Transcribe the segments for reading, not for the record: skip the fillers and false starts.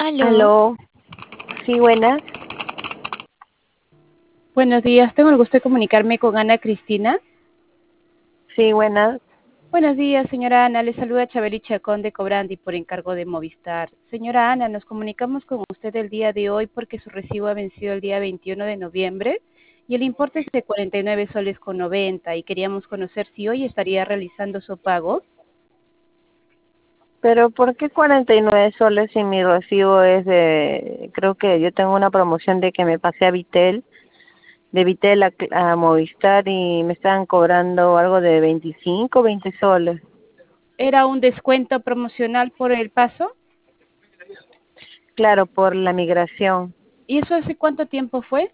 Aló, Aló, sí, buenas. Buenos días, tengo el gusto de comunicarme con Ana Cristina. Sí, buenas. Buenos días, señora Ana, le saluda Chabeli Chacón de Cobrandi por encargo de Movistar. Señora Ana, nos comunicamos con usted el día de hoy porque su recibo ha vencido el día 21 de noviembre y el importe es de 49 soles con 90 y queríamos conocer si hoy estaría realizando su pago. Pero ¿por qué 49 soles si mi recibo es creo que yo tengo una promoción de que me pasé a Vitel, de Vitel a Movistar y me estaban cobrando algo de 25, 20 soles. ¿Era un descuento promocional por el paso? Claro, por la migración. ¿Y eso hace cuánto tiempo fue?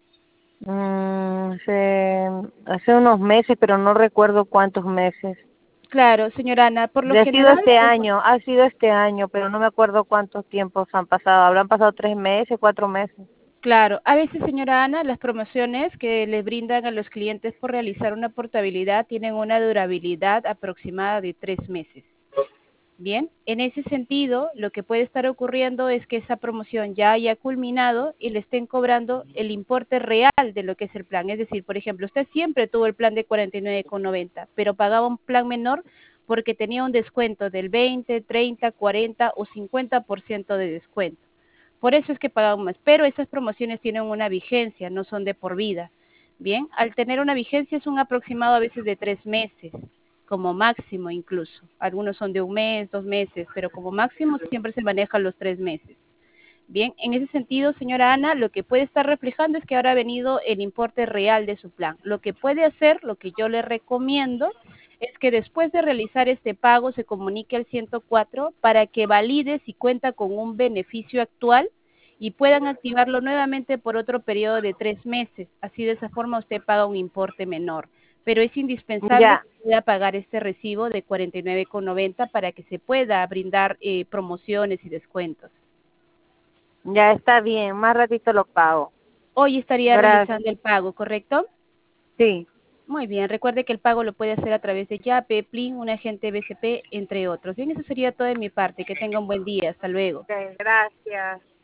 Hace unos meses, pero no recuerdo cuántos meses. Claro, señora Ana, por lo Ha sido general, este año, pero no me acuerdo cuántos tiempos han pasado. Habrán pasado 3 meses, 4 meses. claro, a veces, señora Ana, las promociones que le brindan a los clientes por realizar una portabilidad tienen una durabilidad aproximada de 3 meses. Bien, en ese sentido, lo que puede estar ocurriendo es que esa promoción ya haya culminado y le estén cobrando el importe real de lo que es el plan. Es decir, por ejemplo, usted siempre tuvo el plan de 49,90, pero pagaba un plan menor porque tenía un descuento del 20, 30, 40 o 50% de descuento. Por eso es que pagamos más, pero esas promociones tienen una vigencia, no son de por vida. Bien, al tener una vigencia es un aproximado a veces de 3 meses, como máximo incluso. Algunos son de un mes, 2 meses, pero como máximo siempre se manejan los 3 meses. Bien, en ese sentido, señora Ana, lo que puede estar reflejando es que ahora ha venido el importe real de su plan. Lo que puede hacer, lo que yo le recomiendo, es que después de realizar este pago se comunique al 104 para que valide si cuenta con un beneficio actual y puedan activarlo nuevamente por otro periodo de 3 meses. Así de esa forma usted paga un importe menor. Pero es indispensable Ya, que pueda pagar este recibo de 49,90 para que se pueda brindar promociones y descuentos. ya está bien, más ratito lo pago. Hoy estaría Gracias. realizando el pago, ¿correcto? Sí, Muy bien, recuerde que el pago lo puede hacer a través de Yape, Plin, un agente BCP, entre otros. Bien, eso sería todo de mi parte. Que tenga un buen día. Hasta luego. ok, gracias.